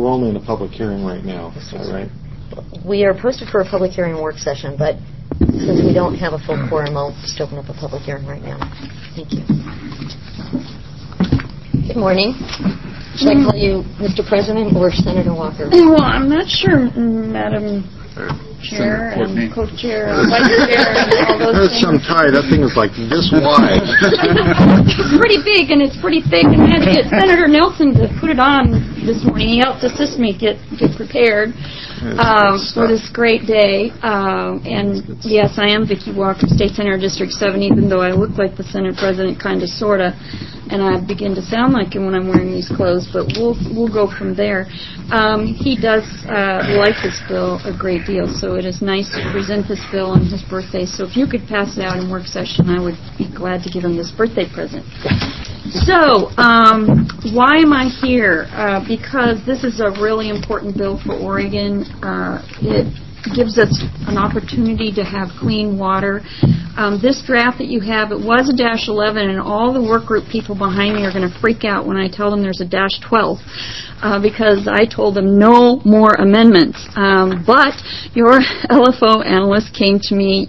we're only in a public hearing right now. Is that right? We are posted for a public hearing work session, but since we don't have a full quorum, I'll just open up a public hearing right now. Thank you. Good morning. Should I call you Mr. President or Senator Walker? Well, I'm not sure, Madam Chair and Co-Chair and Vice Chair and all those There's things. some tie. That thing is like this wide. It's pretty big and it's pretty thick, and I had to get Senator Nelson to put it on this morning. He helped assist me get prepared for this great day. And yes, I am Vicki Walker, State Senator District 7, even though I look like the Senate President, kind of, sort of, and I begin to sound like him when I'm wearing these clothes, but we'll go from there. He does like this bill a great deal, so it is nice to present this bill on his birthday. So if you could pass it out in work session, I would be glad to give him this birthday present. So, why am I here? Because this is a really important bill for Oregon. It gives us an opportunity to have clean water. This draft that you have, it was a -11, and all the work group people behind me are going to freak out when I tell them there's a -12, because I told them no more amendments. But your LFO analyst came to me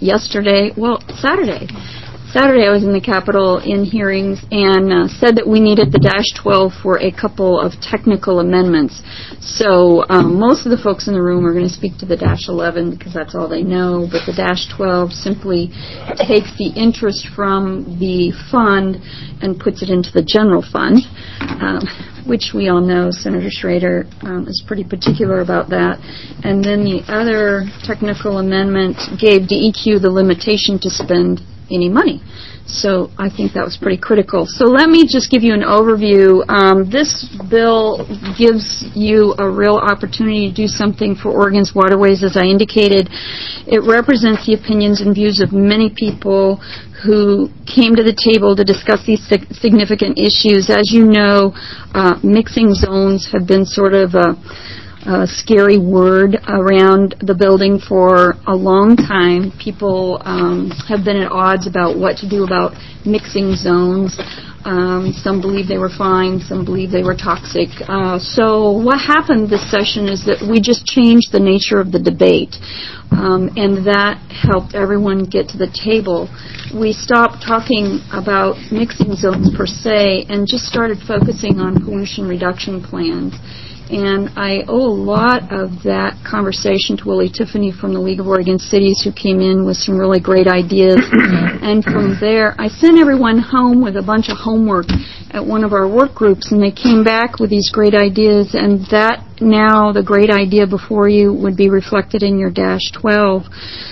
Saturday I was in the Capitol in hearings and said that we needed the -12 for a couple of technical amendments. So most of the folks in the room are going to speak to the -11 because that's all they know, but the -12 simply takes the interest from the fund and puts it into the general fund, which we all know Senator Schrader is pretty particular about that. And then the other technical amendment gave DEQ the limitation to spend any money. So I think that was pretty critical. So let me just give you an overview. This bill gives you a real opportunity to do something for Oregon's waterways, as I indicated. It represents the opinions and views of many people who came to the table to discuss these significant issues. As you know, mixing zones have been sort of a scary word around the building for a long time. People have been at odds about what to do about mixing zones. Some believe they were fine, some believe they were toxic. So what happened this session is that we just changed the nature of the debate, and that helped everyone get to the table. We stopped talking about mixing zones per se and just started focusing on pollution reduction plans. And I owe a lot of that conversation to Willie Tiffany from the League of Oregon Cities, who came in with some really great ideas. And from there, I sent everyone home with a bunch of homework at one of our work groups, and they came back with these great ideas. And that now, the great idea before you, would be reflected in your -12.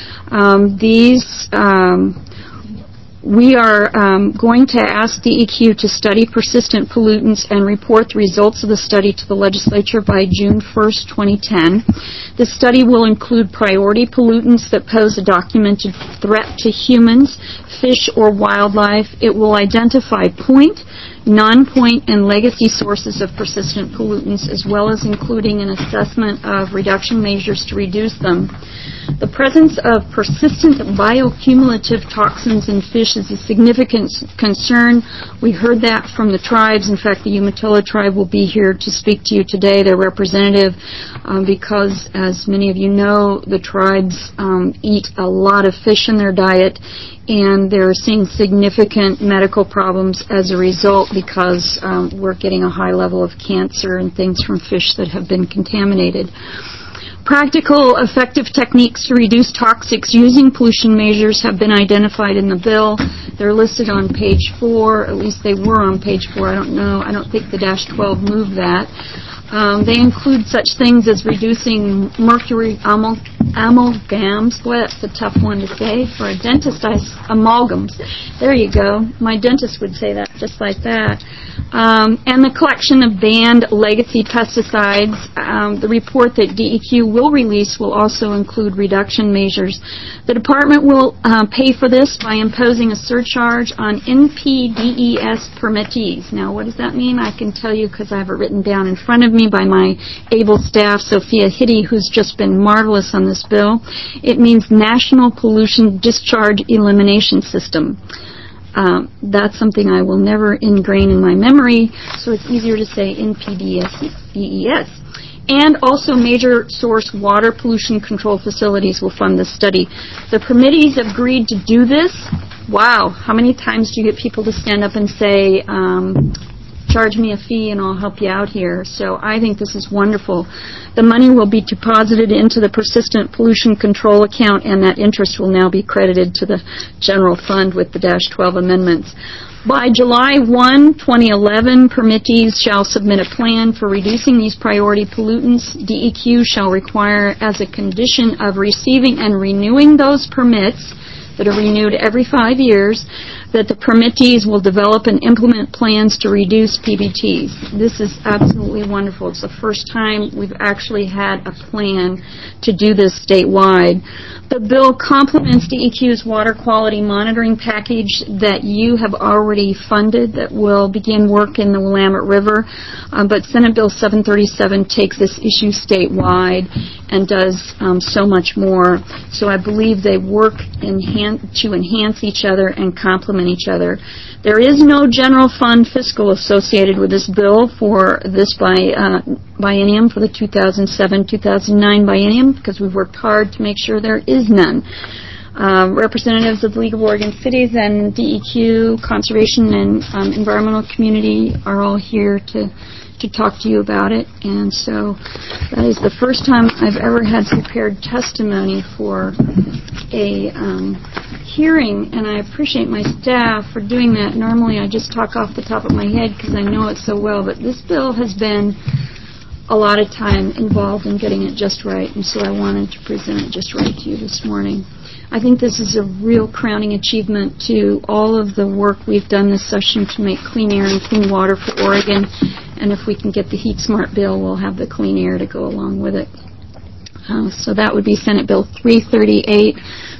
We are going to ask DEQ to study persistent pollutants and report the results of the study to the legislature by June 1st, 2010. The study will include priority pollutants that pose a documented threat to humans, fish, or wildlife. It will identify point, non-point, and legacy sources of persistent pollutants, as well as including an assessment of reduction measures to reduce them. The presence of persistent bioaccumulative toxins in fish is a significant concern. We heard that from the tribes. In fact, the Umatilla tribe will be here to speak to you today, their representative, because, as many of you know, the tribes eat a lot of fish in their diet, and they're seeing significant medical problems as a result because we're getting a high level of cancer and things from fish that have been contaminated. Practical, effective techniques to reduce toxics using pollution measures have been identified in the bill. They're listed on page 4. At least they were on page 4. I don't know. I don't think the -12 moved that. They include such things as reducing mercury amalgams. Boy, that's a tough one to say for a dentist. Amalgams. There you go. My dentist would say that just like that. And the collection of banned legacy pesticides. The report that DEQ will release will also include reduction measures. The department will pay for this by imposing a surcharge on NPDES permittees. Now, what does that mean? I can tell you because I have it written down in front of me by my able staff, Sophia Hitty, who's just been marvelous on this bill. It means National Pollution Discharge Elimination System. That's something I will never ingrain in my memory, so it's easier to say NPDES. and also major source water pollution control facilities will fund this study. The permittees agreed to do this. Wow, how many times do you get people to stand up and say, charge me a fee and I'll help you out here? So I think this is wonderful. The money will be deposited into the persistent pollution control account, and that interest will now be credited to the general fund with the -12 amendments. By July 1, 2011, permittees shall submit a plan for reducing these priority pollutants. DEQ shall require, as a condition of receiving and renewing those permits that are renewed every 5 years, that the permittees will develop and implement plans to reduce PBTs. This is absolutely wonderful. It's the first time we've actually had a plan to do this statewide. The bill complements DEQ's water quality monitoring package that you have already funded that will begin work in the Willamette River. But Senate Bill 737 takes this issue statewide and does so much more. So I believe they work to enhance each other and complement each other. There is no general fund fiscal associated with this bill for this biennium, for the 2007-2009 biennium, because we've worked hard to make sure there is none. Representatives of the League of Oregon Cities and DEQ, Conservation and Environmental Community are all here to talk to you about it. And so that is the first time I've ever had prepared testimony for a hearing, and I appreciate my staff for doing that. Normally I just talk off the top of my head because I know it so well, but this bill has been a lot of time involved in getting it just right, and so I wanted to present it just right to you this morning. I think this is a real crowning achievement to all of the work we've done this session to make clean air and clean water for Oregon, and if we can get the Heat Smart bill, we'll have the clean air to go along with it. So that would be Senate Bill 338,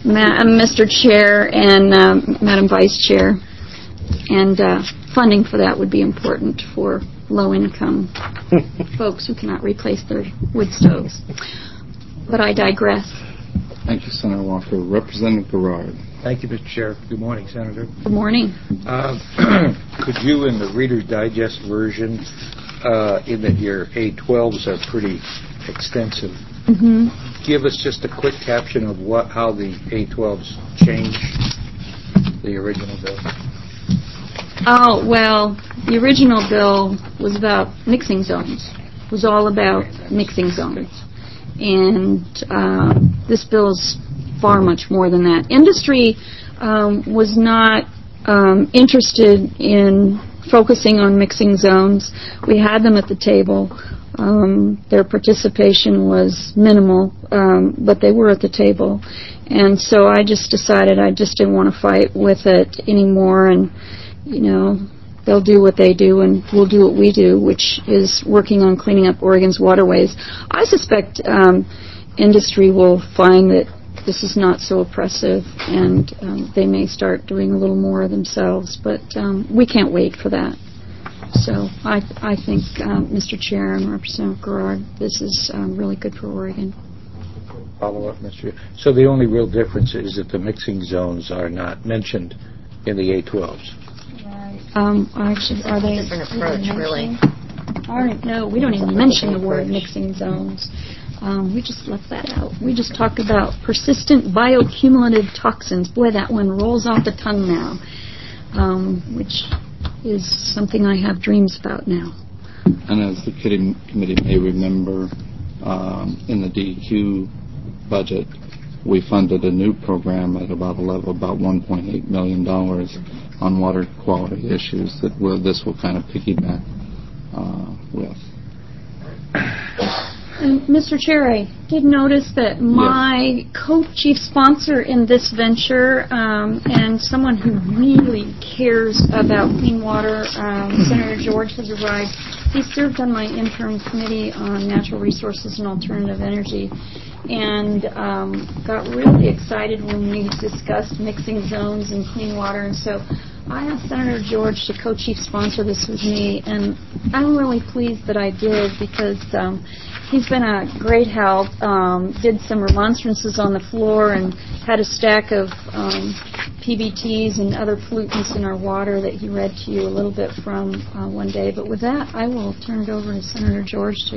Mr. Chair and Madam Vice Chair. And funding for that would be important for low-income folks who cannot replace their wood stoves. But I digress. Thank you, Senator Walker. Representative Garrard. Thank you, Mr. Chair. Good morning, Senator. Good morning. Could you, in the Reader's Digest version, in that your A12s are pretty extensive, give us just a quick caption of how the A12s change the original bill? Oh, well, the original bill was about mixing zones. It was all about mixing zones. And this bill is far much more than that. Industry was not interested in focusing on mixing zones. We had them at the table. Their participation was minimal, but they were at the table. And so I just decided I just didn't want to fight with it anymore. And, you know, they'll do what they do, and we'll do what we do, which is working on cleaning up Oregon's waterways. I suspect industry will find that this is not so oppressive, and they may start doing a little more themselves, but we can't wait for that. So I think, Mr. Chair and Representative Garrard, this is really good for Oregon. Follow up, Mr. Chair. So the only real difference is that the mixing zones are not mentioned in the A12s. Actually, are they? Different approach, really. All right, no, we don't even mention the word mixing zones. We just left that out. We just talk about persistent bioaccumulative toxins. Boy, that one rolls off the tongue now, which is something I have dreams about now. And as the committee may remember, in the DEQ budget, we funded a new program at about a level about $1.8 million on water quality issues that this will kind of piggyback with. Mr. Chair, I did notice that my co-chief sponsor in this venture and someone who really cares about clean water, Senator George, has arrived. He served on my interim committee on natural resources and alternative energy, and got really excited when we discussed mixing zones and clean water. And so I asked Senator George to co-chief sponsor this with me, and I'm really pleased that I did, because he's been a great help. Did some remonstrances on the floor and had a stack of PBTs and other pollutants in our water that he read to you a little bit from one day. But with that, I will turn it over to Senator George to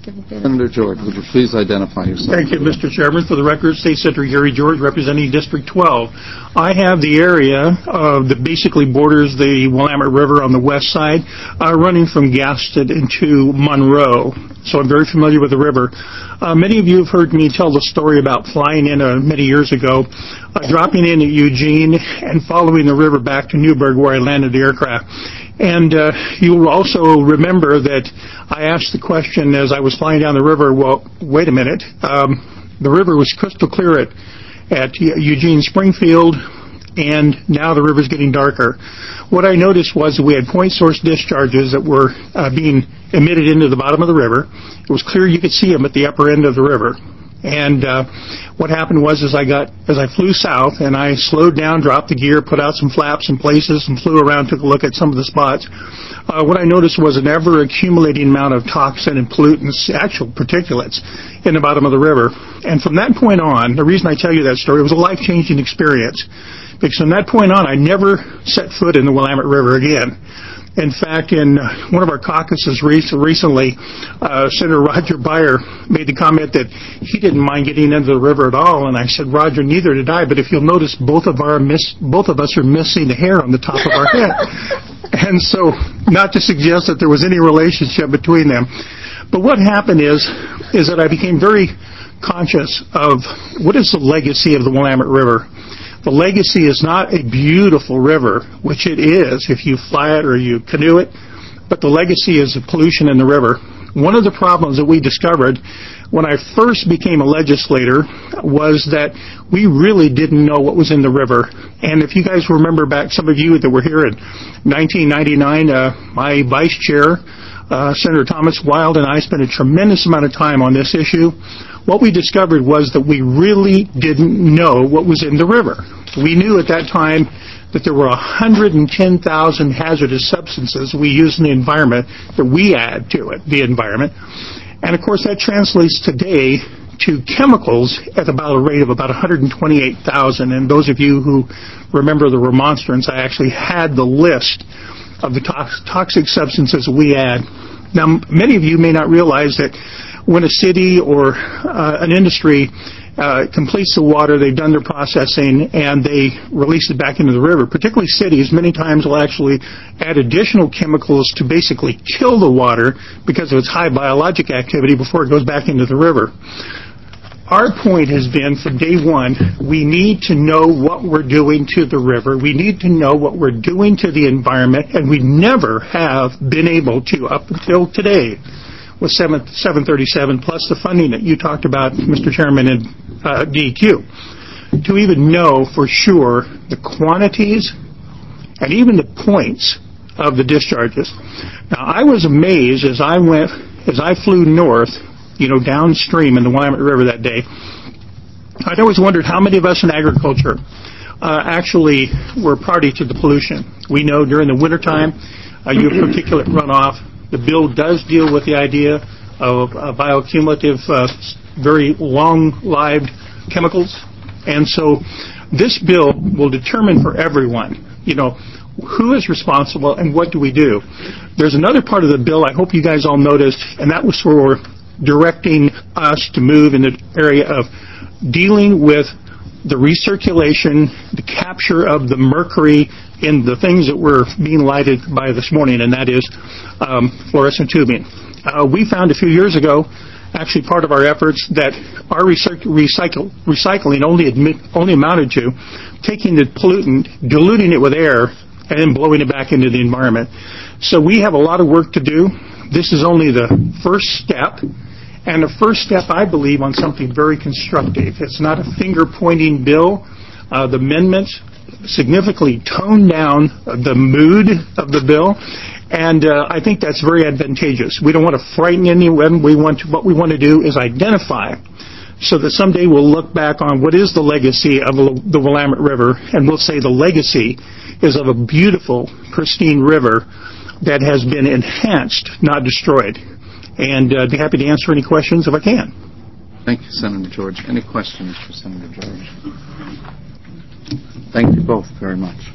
give a bit of... Senator George, would you please identify yourself? Thank you, Mr. Chairman. For the record, State Senator Gary George, representing District 12. I have the area that basically borders the Willamette River on the west side, running from Gaston into Monroe. So I'm very familiar with the river. Many of you have heard me tell the story about flying in many years ago, dropping in at Eugene and following the river back to Newburgh where I landed the aircraft. And you will also remember that I asked the question as I was flying down the river, well, wait a minute, the river was crystal clear at Eugene Springfield, and now the river's getting darker. What I noticed was that we had point source discharges that were being emitted into the bottom of the river. It was clear you could see them at the upper end of the river. And what happened was as I flew south and I slowed down, dropped the gear, put out some flaps in places and flew around, took a look at some of the spots, what I noticed was an ever-accumulating amount of toxin and pollutants, actual particulates, in the bottom of the river. And from that point on, the reason I tell you that story, it was a life-changing experience. Because from that point on, I never set foot in the Willamette River again. In fact, in one of our caucuses recently, Senator Roger Byer made the comment that he didn't mind getting into the river at all, and I said, Roger, neither did I, but if you'll notice, both of us are missing the hair on the top of our head. And so, not to suggest that there was any relationship between them, but what happened is that I became very conscious of what is the legacy of the Willamette River. The legacy is not a beautiful river, which it is if you fly it or you canoe it, but the legacy is the pollution in the river. One of the problems that we discovered when I first became a legislator was that we really didn't know what was in the river. And if you guys remember back, some of you that were here in 1999, my vice chair, Senator Thomas Wild, and I spent a tremendous amount of time on this issue. What we discovered was that we really didn't know what was in the river. We knew at that time that there were 110,000 hazardous substances we use in the environment that we add to it, the environment. And of course that translates today to chemicals at about a rate of about 128,000. And those of you who remember the remonstrance, I actually had the list of the toxic substances we add. Now, many of you may not realize that when a city or an industry completes the water, they've done their processing, and they release it back into the river. Particularly cities, many times will actually add additional chemicals to basically kill the water because of its high biologic activity before it goes back into the river. Our point has been from day one, we need to know what we're doing to the river. We need to know what we're doing to the environment, and we never have been able to, up until today, with 737 plus the funding that you talked about, Mr. Chairman, in DEQ, to even know for sure the quantities and even the points of the discharges. Now, I was amazed as I flew north, downstream in the Willamette River that day. I'd always wondered how many of us in agriculture actually were party to the pollution. We know during the wintertime, you have particulate runoff. The bill does deal with the idea of bioaccumulative, very long-lived chemicals. And so this bill will determine for everyone, who is responsible and what do we do. There's another part of the bill I hope you guys all noticed, and that was for directing us to move in the area of dealing with the recirculation, the capture of the mercury in the things that were being lighted by this morning, and that is fluorescent tubing. We found a few years ago, actually part of our efforts, that our recycling only amounted to taking the pollutant, diluting it with air, and then blowing it back into the environment. So we have a lot of work to do. This is only the first step, and the first step, I believe, on something very constructive. It's not a finger-pointing bill. The amendments significantly tone down the mood of the bill, and I think that's very advantageous. We don't want to frighten anyone. What we want to do is identify so that someday we'll look back on what is the legacy of the Willamette River, and we'll say the legacy is of a beautiful, pristine river that has been enhanced, not destroyed. And I'd be happy to answer any questions if I can. Thank you, Senator George. Any questions for Senator George? Thank you both very much.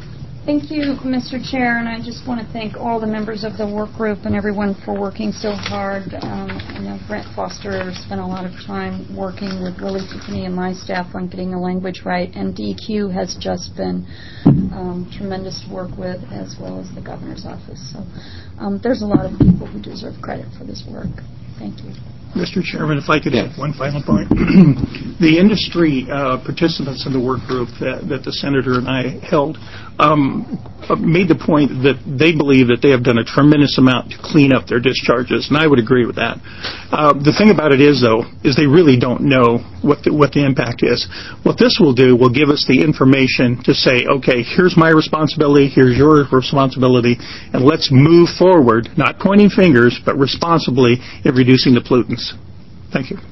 Thank you, Mr. Chair, and I just want to thank all the members of the work group and everyone for working so hard. I know Brent Foster spent a lot of time working with Willie Tiffany and my staff on getting the language right, and DEQ has just been tremendous to work with, as well as the governor's office. So there's a lot of people who deserve credit for this work. Thank you. Mr. Chairman, if I could add one final point. The industry participants in the work group that the Senator and I held made the point that they believe that they have done a tremendous amount to clean up their discharges, and I would agree with that. The thing about it is, though, is they really don't know what the impact is. What this will do will give us the information to say, okay, here's my responsibility, here's your responsibility, and let's move forward, not pointing fingers, but responsibly in reducing the pollutants. Thank you.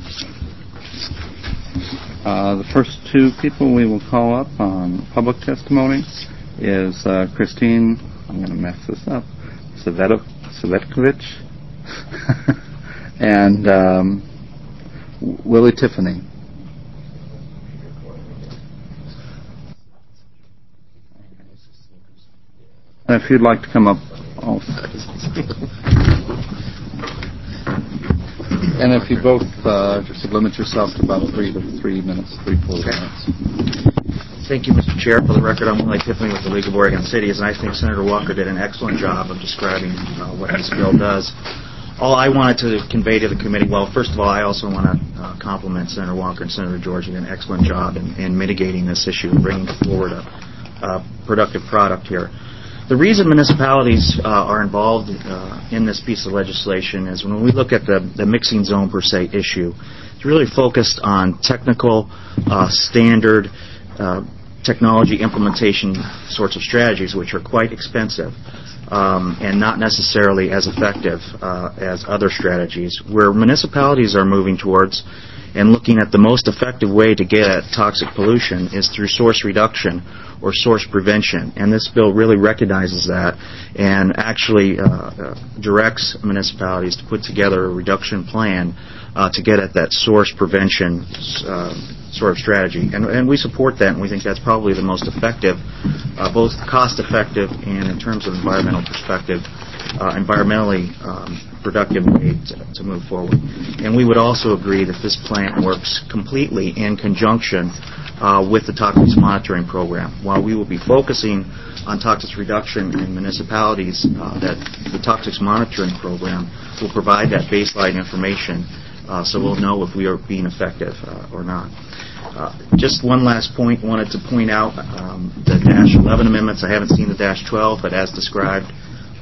The first two people we will call up on public testimony is Christine, I'm going to mess this up, Savetkovich, and Willie Tiffany. And if you'd like to come up also. And if you both could limit yourself to about 3 minutes. Thank you, Mr. Chair. For the record, I'm Willie Tiffany with the League of Oregon Cities, and I think Senator Walker did an excellent job of describing what this bill does. All I wanted to convey to the committee, well, first of all, I also want to compliment Senator Walker and Senator George. You did an excellent job in mitigating this issue and bringing forward a productive product here. The reason municipalities are involved in this piece of legislation is when we look at the mixing zone per se issue, it's really focused on technical, standard technology implementation sorts of strategies, which are quite expensive and not necessarily as effective as other strategies. Where municipalities are moving towards and looking at the most effective way to get at toxic pollution is through source reduction or source prevention. And this bill really recognizes that and actually directs municipalities to put together a reduction plan to get at that source prevention sort of strategy. And we support that, and we think that's probably the most effective, both cost-effective and in terms of environmental perspective, environmentally productive way to move forward. And we would also agree that this plan works completely in conjunction with the toxics monitoring program. While we will be focusing on toxics reduction in municipalities, that the toxics monitoring program will provide that baseline information so we'll know if we are being effective or not. Just one last point, wanted to point out the Dash 11 amendments. I haven't seen the Dash 12, but as described,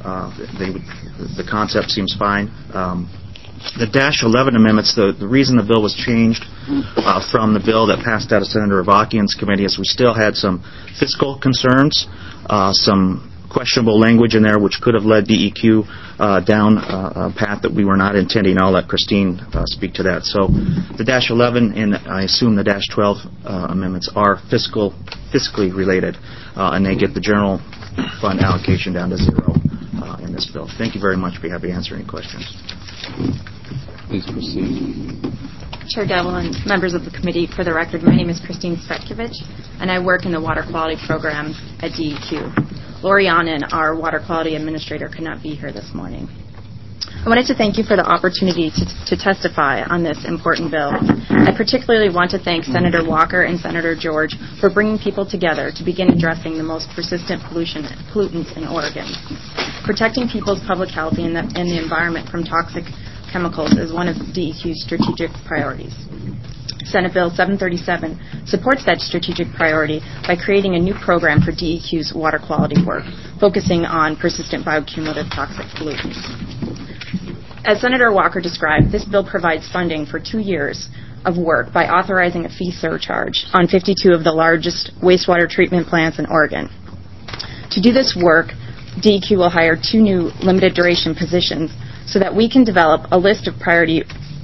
the concept seems fine. The Dash 11 amendments, the reason the bill was changed from the bill that passed out of Senator Avakian's committee is we still had some fiscal concerns, some questionable language in there which could have led DEQ down a path that we were not intending. I'll let Christine speak to that. So the Dash 11 and I assume the Dash 12 amendments are fiscally related, and they get the general fund allocation down to zero in this bill. Thank you very much. I'd be happy to answer any questions. Please proceed. Chair Devlin, members of the committee, for the record, my name is Christine Svetkovich, and I work in the water quality program at DEQ. Lori Annan, our water quality administrator, could not be here this morning. I wanted to thank you for the opportunity to testify on this important bill. I particularly want to thank Senator Walker and Senator George for bringing people together to begin addressing the most persistent pollutants in Oregon. Protecting people's public health and the environment from toxic chemicals is one of DEQ's strategic priorities. Senate Bill 737 supports that strategic priority by creating a new program for DEQ's water quality work, focusing on persistent bioaccumulative toxic pollutants. As Senator Walker described, this bill provides funding for 2 years of work by authorizing a fee surcharge on 52 of the largest wastewater treatment plants in Oregon. To do this work, DEQ will hire 2 new limited duration positions so that we can develop a priority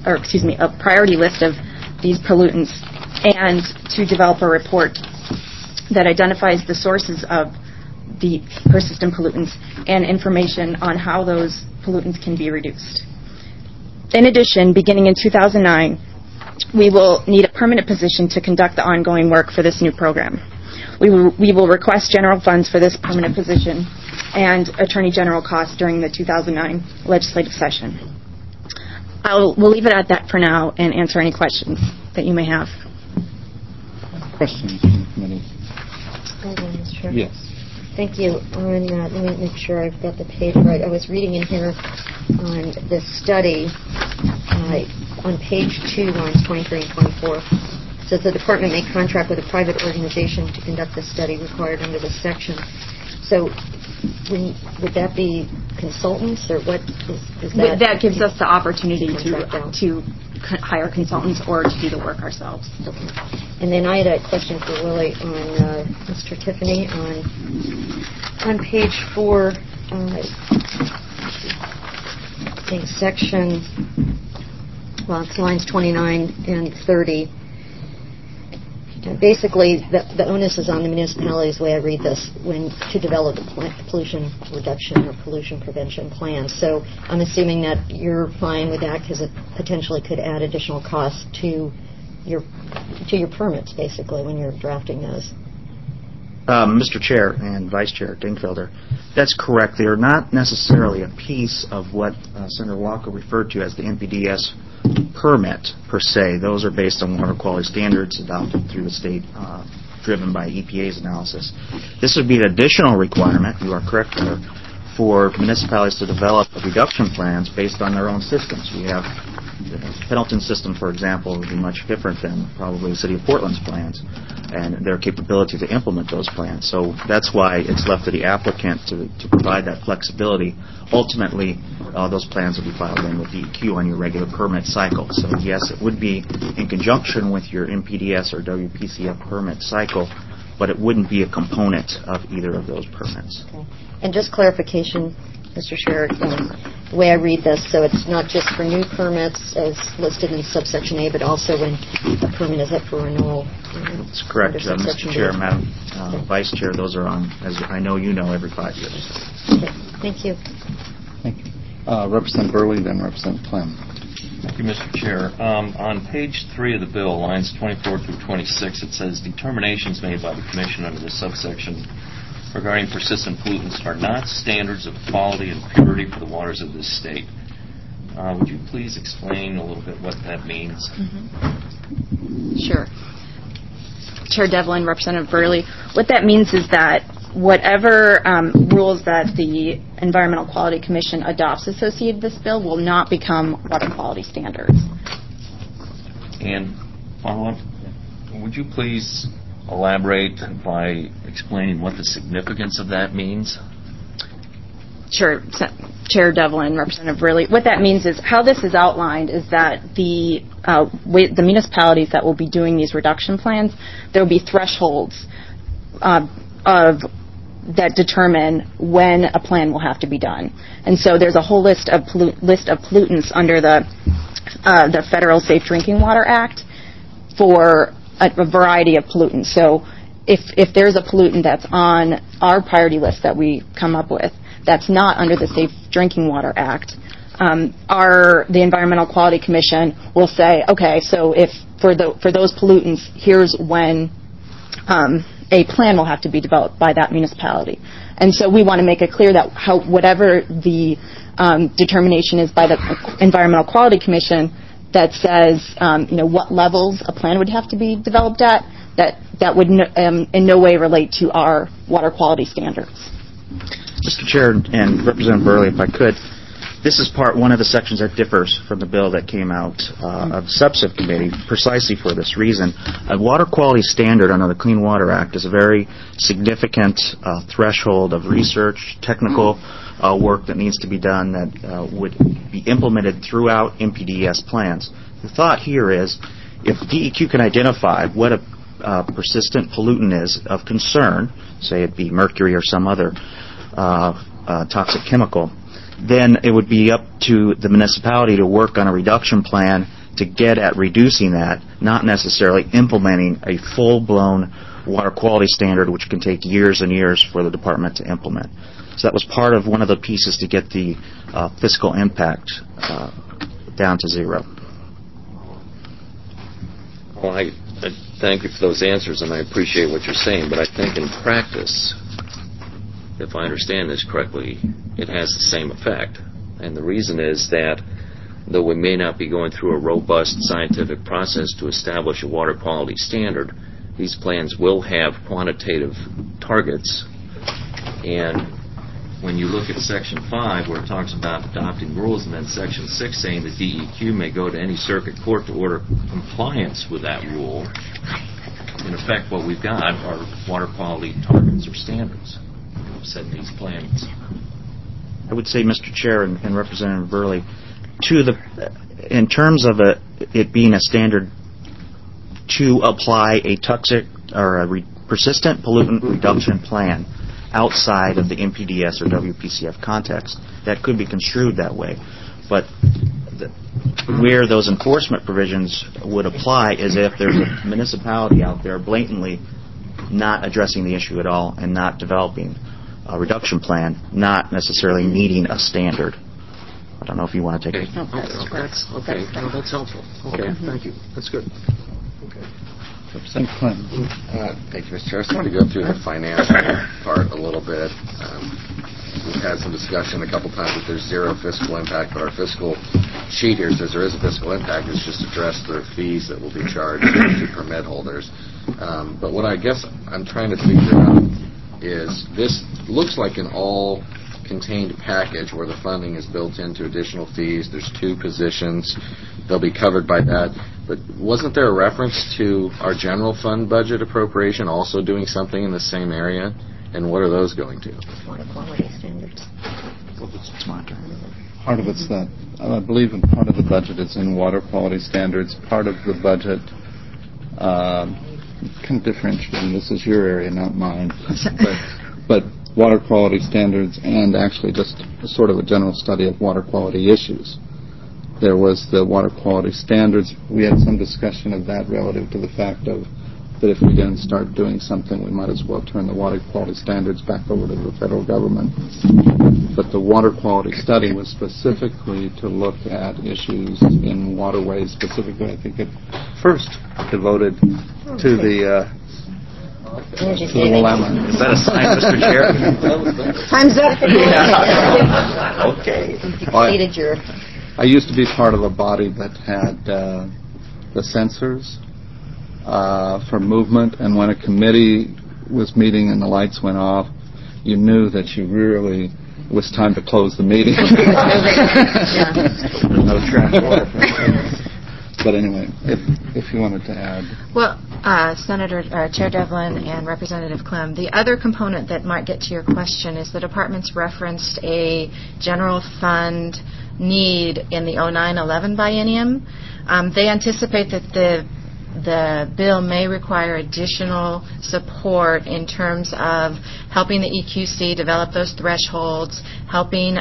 list of these pollutants and to develop a report that identifies the sources of the persistent pollutants and information on how those pollutants can be reduced. In addition, beginning in 2009, we will need a permanent position to conduct the ongoing work for this new program. We will request general funds for this permanent position and Attorney General costs during the 2009 legislative session. We'll leave it at that for now and answer any questions that you may have. Questions from the committee? Mr. Chair. Yes. Thank you. Let me make sure I've got the page right. I was reading in here on this study on page 2, lines 23 and 24. It says the department may contract with a private organization to conduct the study required under this section. So would that be consultants, or what is that? That gives us the opportunity Contract out. to hire consultants or to do the work ourselves. Okay. And then I had a question for Willie on Mr. Tiffany on page 4, I think section, it's lines 29 and 30. Basically, the onus is on the municipalities, the way I read this, to develop a pollution reduction or pollution prevention plan. So I'm assuming that you're fine with that because it potentially could add additional costs to your permits, basically, when you're drafting those. Mr. Chair and Vice Chair Dingfelder, that's correct. They are not necessarily a piece of what Senator Walker referred to as the NPDES permit, per se. Those are based on water quality standards adopted through the state, driven by EPA's analysis. This would be an additional requirement, you are correct, Mayor, for municipalities to develop reduction plans based on their own systems. We have the Pendleton system, for example, would be much different than probably the City of Portland's plans and their capability to implement those plans. So that's why it's left to the applicant to provide that flexibility. Ultimately, those plans will be filed in with DEQ on your regular permit cycle. So yes, it would be in conjunction with your NPDES or WPCF permit cycle, but it wouldn't be a component of either of those permits. Okay. And just clarification, Mr. Chair, the way I read this, so it's not just for new permits as listed in subsection A, but also when a permit is up for renewal. That's correct, Mr. Chair, Madam Vice Chair. Those are on, as I know you know, every 5 years. Okay. Thank you. Thank you. Representative Burley, then Representative Clem. Thank you, Mr. Chair. On page 3 of the bill, lines 24 through 26, it says determinations made by the Commission under this subsection regarding persistent pollutants are not standards of quality and purity for the waters of this state. Would you please explain a little bit what that means? Mm-hmm. Sure. Chair Devlin, Representative Burley, what that means is that whatever rules that the Environmental Quality Commission adopts associated with this bill will not become water quality standards. And follow-up, would you please elaborate by explaining what the significance of that means? Sure, Chair Devlin, Representative Burley. What that means is how this is outlined is that the municipalities that will be doing these reduction plans, there will be thresholds that determine when a plan will have to be done. And so there's a whole list of pollutants under the Federal Safe Drinking Water Act for a variety of pollutants. So if there's a pollutant that's on our priority list that we come up with that's not under the Safe Drinking Water Act, the Environmental Quality Commission will say, okay, so if for those pollutants, here's when a plan will have to be developed by that municipality. And so we want to make it clear that whatever the determination is by the Environmental Quality Commission that says, what levels a plan would have to be developed at, that would in no way relate to our water quality standards. Mr. Chair and Representative Burley, if I could, this is one of the sections that differs from the bill that came out of subcommittee precisely for this reason. A water quality standard under the Clean Water Act is a very significant threshold of research, technical work that needs to be done that would be implemented throughout NPDES plans. The thought here is if DEQ can identify what a persistent pollutant is of concern, say it be mercury or some other toxic chemical, then it would be up to the municipality to work on a reduction plan to get at reducing that, not necessarily implementing a full-blown water quality standard, which can take years and years for the department to implement. So that was part of one of the pieces to get the fiscal impact down to zero. Well, thank you for those answers, and I appreciate what you're saying, but I think in practice, if I understand this correctly, it has the same effect. And the reason is that though we may not be going through a robust scientific process to establish a water quality standard, these plans will have quantitative targets. And when you look at Section 5, where it talks about adopting rules, and then Section 6 saying the DEQ may go to any circuit court to order compliance with that rule, in effect what we've got are water quality targets or standards set in these plans. I would say, Mr. Chair and Representative Burley, in terms of it being a standard to apply a toxic or a persistent pollutant reduction plan outside of the NPDES or WPCF context, that could be construed that way. But where those enforcement provisions would apply is if there's a municipality out there blatantly not addressing the issue at all and not developing a reduction plan, not necessarily meeting a standard. I don't know if you want to take it. Okay. No, that's helpful. Okay, thank you. That's good. Representative Clem. Thank you, Mr. Chair. I just want to go through the financial part a little bit. We've had some discussion a couple times that there's zero fiscal impact, but our fiscal sheet here says there is a fiscal impact. It's just addressed the fees that will be charged to permit holders. But what I guess I'm trying to figure out is this looks like an all-contained package where the funding is built into additional fees. There's 2 positions. They'll be covered by that. But wasn't there a reference to our general fund budget appropriation also doing something in the same area? And what are those going to? Water quality standards. Part of it's that, I believe part of the budget is in water quality standards. Part of the budget can differentiate, and this is your area, not mine. but water quality standards and actually just sort of a general study of water quality issues. There was the water quality standards. We had some discussion of that relative to the fact of that if we didn't start doing something, we might as well turn the water quality standards back over to the federal government. But the water quality study was specifically to look at issues in waterways, specifically, I think it first devoted to the Willamette. Is that a sign, Mr. Chair? Time's up. Okay. Exceeded your... I used to be part of a body that had the sensors for movement, and when a committee was meeting and the lights went off, you knew that you really it was time to close the meeting. No transport. But anyway, if you wanted to add. Well, Senator Chair Devlin and Representative Clem, the other component that might get to your question is the department's referenced a general fund need in the 09-11 biennium. They anticipate that the bill may require additional support in terms of helping the EQC develop those thresholds, helping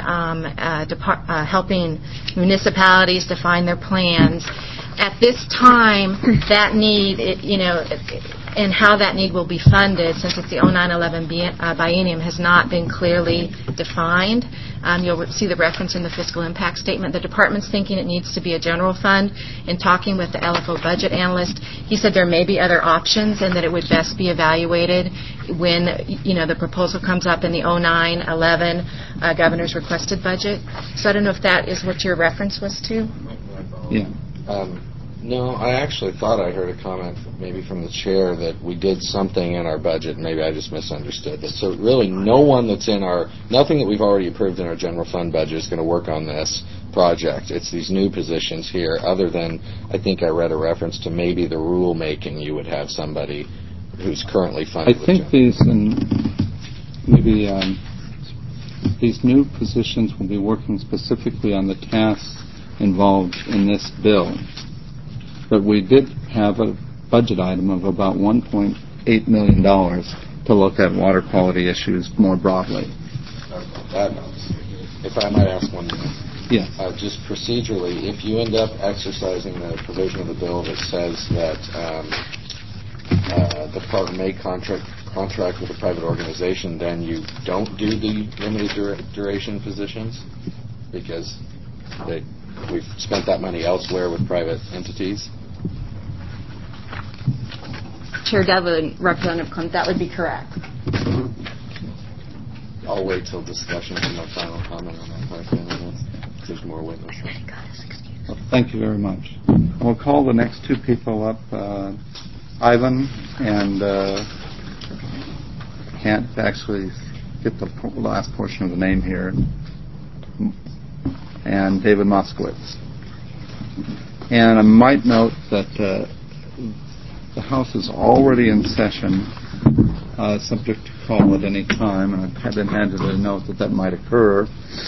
municipalities define their plans. At this time, that need, and how that need will be funded, since it's the 09-11 biennium, has not been clearly defined. You'll see the reference in the fiscal impact statement. The department's thinking it needs to be a general fund. In talking with the LFO budget analyst, he said there may be other options and that it would best be evaluated when the proposal comes up in the 09-11 governor's requested budget. So I don't know if that is what your reference was to. Yeah. No, I actually thought I heard a comment maybe from the chair that we did something in our budget. Maybe I just misunderstood this. So really nothing that we've already approved in our general fund budget is going to work on this project. It's these new positions here, other than I think I read a reference to maybe the rulemaking you would have somebody who's currently funded. I think these new positions will be working specifically on the tasks involved in this bill. But we did have a budget item of about $1.8 million to look at water quality issues more broadly. If I might ask one more. Yes. Just procedurally, if you end up exercising the provision of the bill that says that the department may contract with a private organization, then you don't do the limited duration positions because we've spent that money elsewhere with private entities? Chair Devlin, Representative Clem, that would be correct. I'll wait till discussion for my final comment on that question, unless there's more witnesses. Well, thank you very much. We'll call the next two people up, Ivan and can't actually get the last portion of the name here, and David Moskowitz. And I might note that the House is already in session, subject to call at any time, and I've been handed a note that might occur.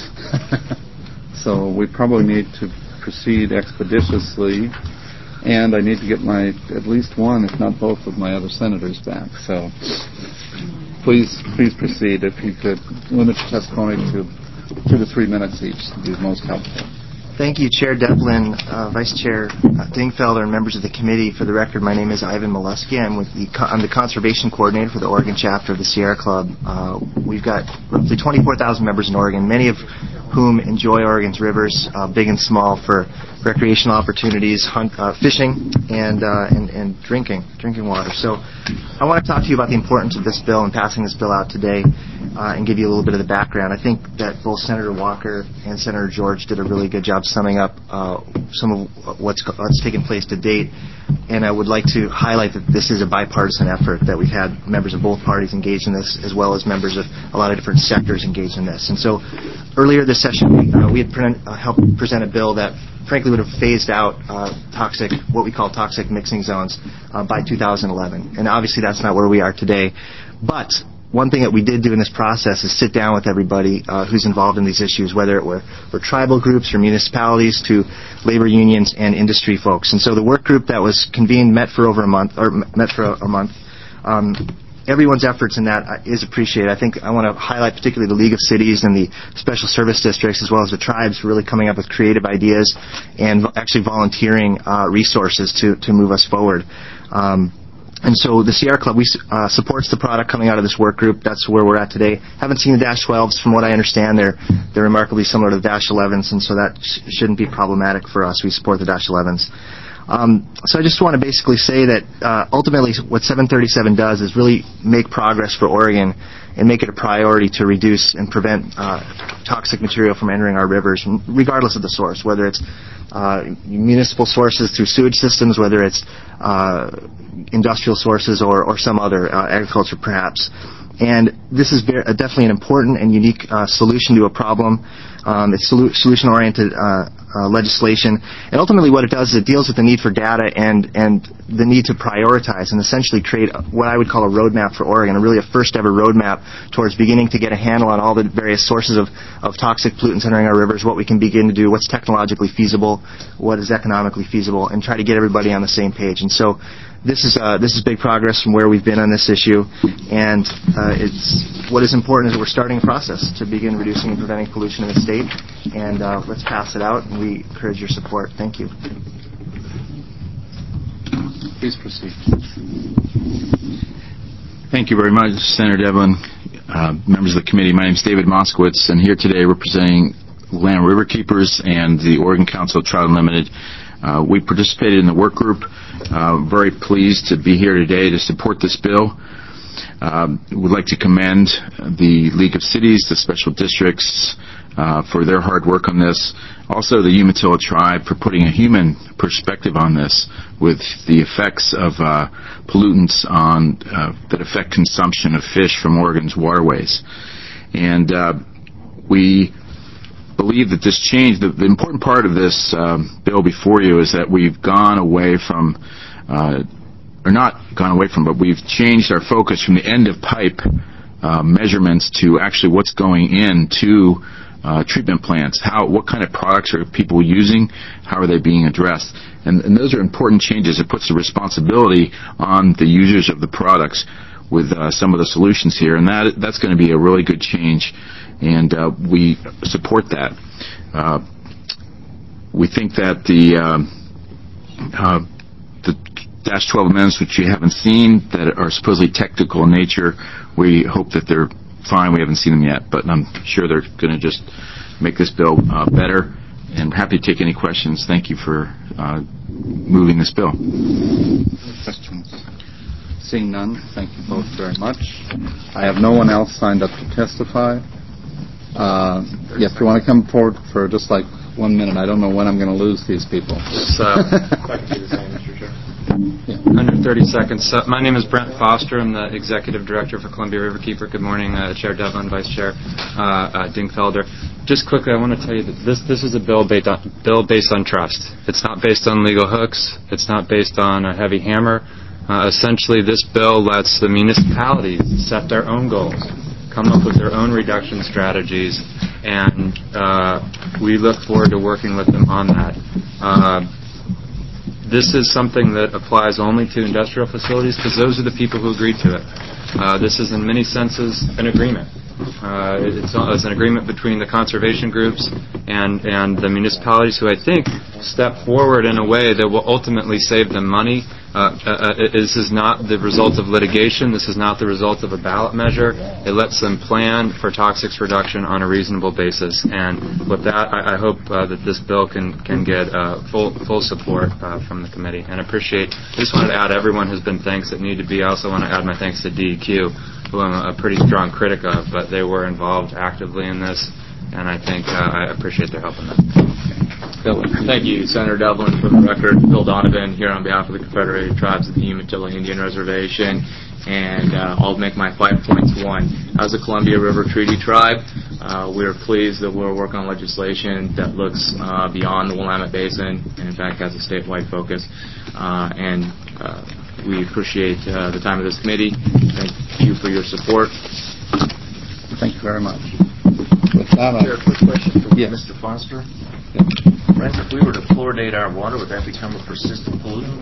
So we probably need to proceed expeditiously, and I need to get at least one, if not both, of my other senators back. So please proceed. If you could limit your testimony to 2 to 3 minutes each, would be most helpful. Thank you, Chair Devlin, Vice Chair Dingfelder, and members of the committee. For the record, my name is Ivan Molesky. I'm the Conservation Coordinator for the Oregon chapter of the Sierra Club. We've got roughly 24,000 members in Oregon, many of whom enjoy Oregon's rivers, big and small, for recreational opportunities, fishing, and drinking water. So I want to talk to you about the importance of this bill and passing this bill out today, and give you a little bit of the background. I think that both Senator Walker and Senator George did a really good job summing up some of what's taken place to date, and I would like to highlight that this is a bipartisan effort, that we've had members of both parties engaged in this, as well as members of a lot of different sectors engaged in this. And so earlier this session, we had helped present a bill that frankly would have phased out what we call toxic mixing zones by 2011. And obviously that's not where we are today. But one thing that we did do in this process is sit down with everybody who's involved in these issues, whether it were tribal groups or municipalities to labor unions and industry folks. And so the work group that was convened met for a month. Everyone's efforts in that is appreciated. I think I want to highlight particularly the League of Cities and the Special Service Districts, as well as the tribes, really coming up with creative ideas and actually volunteering resources to move us forward. And so the Sierra Club, we supports the product coming out of this work group. That's where we're at today. Haven't seen the Dash 12s. From what I understand, they're remarkably similar to the Dash 11s, and so that shouldn't be problematic for us. We support the Dash 11s. So I just want to basically say that ultimately what 737 does is really make progress for Oregon and make it a priority to reduce and prevent toxic material from entering our rivers, regardless of the source, whether it's municipal sources through sewage systems, whether it's industrial sources or some other agriculture perhaps. And this is definitely an important and unique solution to a problem. It's solution-oriented legislation. And ultimately what it does is it deals with the need for data and the need to prioritize and essentially create what I would call a roadmap for Oregon, really a first-ever roadmap towards beginning to get a handle on all the various sources of toxic pollutants entering our rivers, what we can begin to do, what's technologically feasible, what is economically feasible, and try to get everybody on the same page. And so this is big progress from where we've been on this issue, and what is important is that we're starting a process to begin reducing and preventing pollution in the state, and let's pass it out, and we encourage your support. Thank you. Please proceed. Thank you very much, Senator Devlin, members of the committee. My name is David Moskowitz, and here today representing Land River Keepers and the Oregon Council of Trout Unlimited. We participated in the work group. Very pleased to be here today to support this bill. Would like to commend the League of Cities, the special districts, for their hard work on this. Also the Umatilla tribe for putting a human perspective on this with the effects of pollutants that affect consumption of fish from Oregon's waterways. And we believe that this change, the important part of this bill before you is that we've gone away from, or not gone away from, but we've changed our focus from the end of pipe measurements to actually what's going into treatment plants. What kind of products are people using? How are they being addressed? And those are important changes. It puts the responsibility on the users of the products with some of the solutions here, and that's going to be a really good change, and we support that. We think that the Dash 12 amendments, which you haven't seen, that are supposedly technical in nature, we hope that they're fine. We haven't seen them yet, but I'm sure they're going to just make this bill better, and happy to take any questions. Thank you for moving this bill. Questions? Seeing none, thank you both very much. I have no one else signed up to testify. If you want to come forward for just like 1 minute, I don't know when I'm going to lose these people. Under 30 seconds. My name is Brent Foster. I'm the Executive Director for Columbia Riverkeeper. Good morning, Chair Devlin, Vice Chair Dingfelder. Just quickly, I want to tell you that this is a bill based on trust. It's not based on legal hooks. It's not based on a heavy hammer. Essentially, this bill lets the municipalities set their own goals, come up with their own reduction strategies, and we look forward to working with them on that. This is something that applies only to industrial facilities because those are the people who agreed to it. This is in many senses an agreement. It's an agreement between the conservation groups and the municipalities who I think step forward in a way that will ultimately save them money. This is not the result of litigation. This is not the result of a ballot measure. It lets them plan for toxics reduction on a reasonable basis. And with that, I hope that this bill can get full support from the committee. And I just wanted to add, everyone has been thanks that need to be. I also want to add my thanks to DEQ, who I'm a pretty strong critic of, but they were involved actively in this, and I think I appreciate their help in that. Thank you, Senator Devlin. For the record, Bill Donovan here on behalf of the Confederated Tribes of the Umatilla Indian Reservation, and I'll make my 5 points. One, as a Columbia River Treaty Tribe, we are pleased that we're working on legislation that looks beyond the Willamette Basin and, in fact, has a statewide focus. We appreciate the time of this committee. Thank you for your support. Thank you very much. With that, Chair, quick question for Mr. Foster. Friends, if we were to fluoridate our water, would that become a persistent pollutant?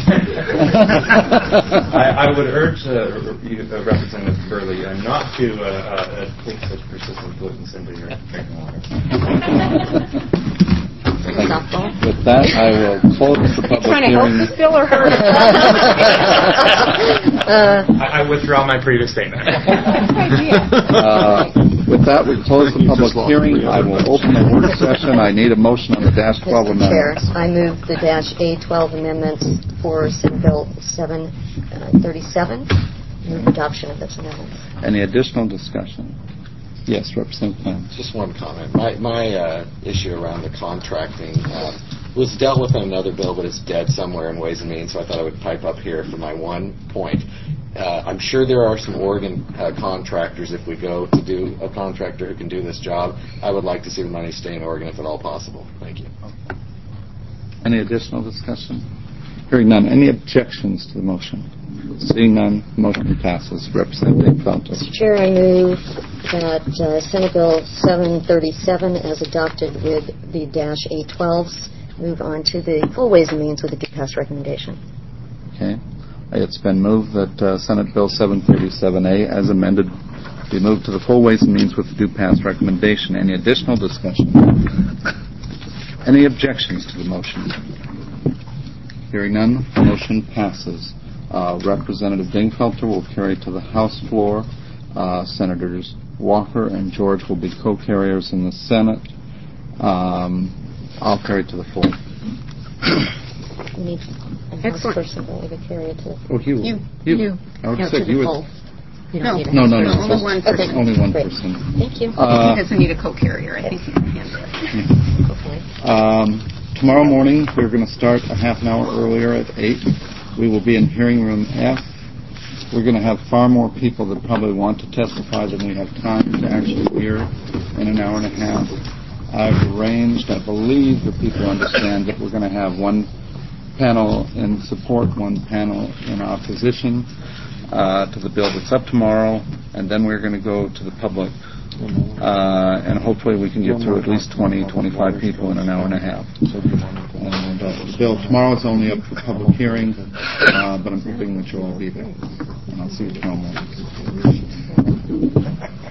I would urge Representative Burley not to take such persistent pollutants into your drinking water. With that, I will close the public Trying to hearing. help this bill or hurt it? I withdraw my previous statement. With that, we close the public hearing. I will open the work session. I need a motion on the -12 Mr. Chair, amendments. I move the -A12 amendments for Senate Bill 737. Move adoption of this amendment. Any additional discussion? Yes, Representative Clem. Just one comment. My issue around the contracting was dealt with in another bill, but it's dead somewhere in Ways and Means, so I thought I would pipe up here for my one point. I'm sure there are some Oregon contractors, if we go to do a contractor who can do this job. I would like to see the money stay in Oregon if at all possible. Thank you. Any additional discussion? Hearing none. Any objections to the motion? Seeing none, motion passes. Representative Felter. Mr. Chair, I move that Senate Bill 737, as adopted with the -A12s, move on to the full Ways and Means with a due pass recommendation. Okay. It's been moved that Senate Bill 737A, as amended, be moved to the full Ways and Means with a due pass recommendation. Any additional discussion? Any objections to the motion? Hearing none, the motion passes. Representative Dingfelter will carry to the House floor. Senators Walker and George will be co-carriers in the Senate. I'll carry to the floor. We need a House person to carry it to. Oh, you. I would say you would. You don't need a No. House Only one person. Only one person. Thank you. He doesn't need a co-carrier. I think he can handle it. Tomorrow morning, we're going to start a half an hour earlier at 8. We will be in hearing room F. We're going to have far more people that probably want to testify than we have time to actually hear in an hour and a half. I've arranged, I believe that people understand that we're going to have one panel in support, one panel in opposition to the bill that's up tomorrow, and then we're going to go to the public. And hopefully we can get through at least 20, 25 people in an hour and a half. And the bill tomorrow is only up for public hearing, but I'm hoping that you'll all be there. And I'll see you tomorrow morning.